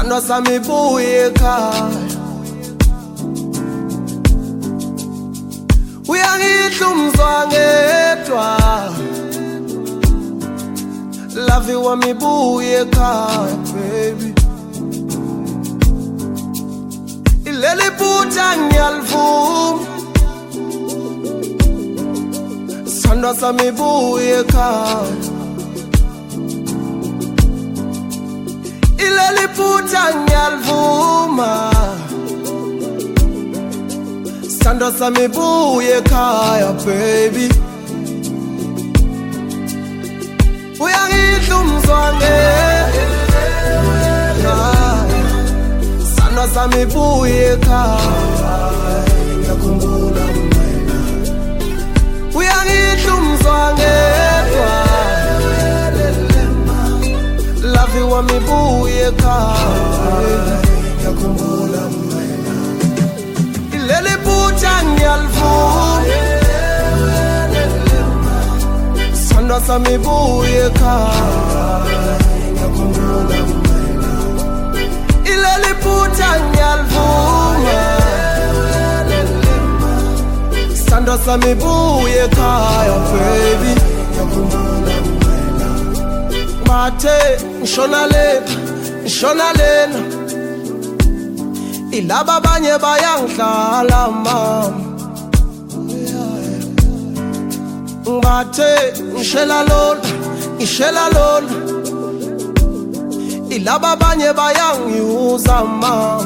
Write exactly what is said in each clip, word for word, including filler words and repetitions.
Sando sami buye ekhaya Uyangidlumzwa ngedwa Love wami buye ekhaya baby Ileli puta ngiyalivuma Sando sami buye ekhaya Ileli puta ngiyalivuma Sando sami buye ekhaya baby Uyangidlumzwa ngedwa Sando sami buye ekhaya Ngiyakhumbula mina Uyangidlumzwa ngedwa Love wami buye ekhaya Ngiyakhumbula mina Ileli puta ngiyalivuma Sando sami buye ekhaya Ngiyakhumbula mina Ileli puta ngiyalivuma Sando sami buye ekhaya baby Ngiyakhumbula mina Mathe ngishona lena ngishona lena Ilaba abanye bayangidlala mama Ngibathe ngishela lona ngishela lona Ilaba abanye bayangiyuza mama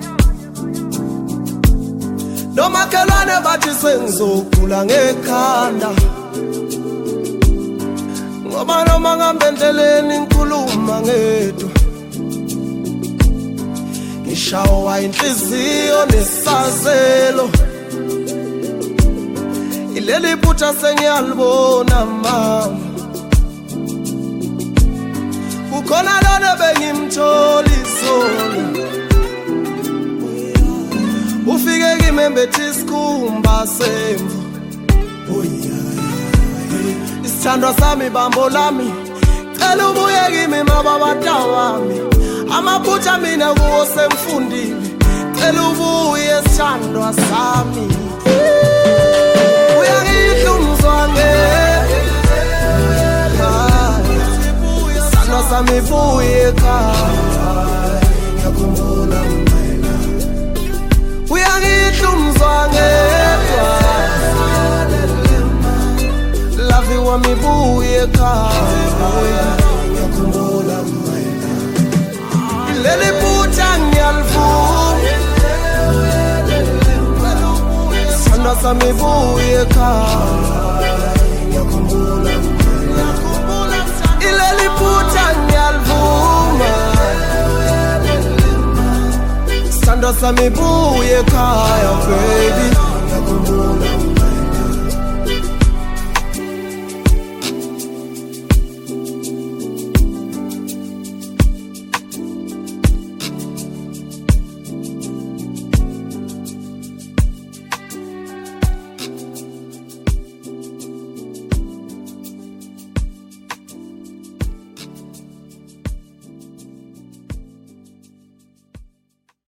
Nomakhelwane bathi sengizogula ngekhanda Ngoba noma ngihambe endleleni ngikhuluma ngedwa Ngishawa inhliziyo nesazelo Ileli phutha sengiyalibona mama Kukhona lona bengimthola izolo Ufike kimi embethe isikhumba semvu Isithandwa sami bambo lami Cela ubuye kimi mababata wami Amaphutha mina kuwo sengifundile Cela ubuye sithandwa sami Uyangidlumzwa ngedwa Sando sami buye ekhaya Ngiyakhumbula mina Uyangidlumzwa ngedwa Love wami buye ekhaya Ngiyakhumbula mina Ileli puta ngiyalivuma Sando sami buye ekhaya Ngiyakhumbula mina Ileli puta ngiyalivuma Sando sami buye ekhaya baby Ngiyakhumbula